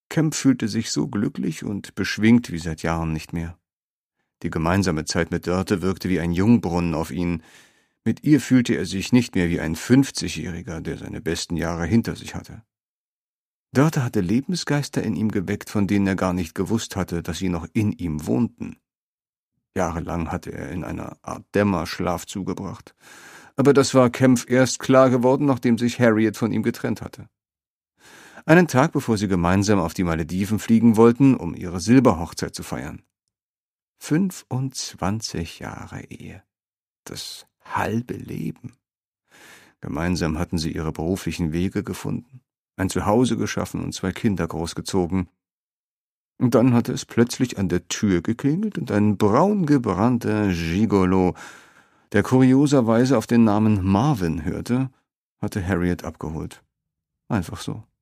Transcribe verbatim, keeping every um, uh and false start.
Kemp fühlte sich so glücklich und beschwingt wie seit Jahren nicht mehr. Die gemeinsame Zeit mit Dörte wirkte wie ein Jungbrunnen auf ihn. Mit ihr fühlte er sich nicht mehr wie ein Fünfzigjähriger, der seine besten Jahre hinter sich hatte. Dörte hatte Lebensgeister in ihm geweckt, von denen er gar nicht gewusst hatte, dass sie noch in ihm wohnten. Jahrelang hatte er in einer Art Dämmerschlaf zugebracht. Aber das war Kemp erst klar geworden, nachdem sich Harriet von ihm getrennt hatte. Einen Tag, bevor sie gemeinsam auf die Malediven fliegen wollten, um ihre Silberhochzeit zu feiern. Fünfundzwanzig Jahre Ehe. Das halbe Leben. Gemeinsam hatten sie ihre beruflichen Wege gefunden, ein Zuhause geschaffen und zwei Kinder großgezogen. Und dann hatte es plötzlich an der Tür geklingelt und ein braungebrannter Gigolo, der kurioserweise auf den Namen Marvin hörte, hatte Harriet abgeholt. Einfach so.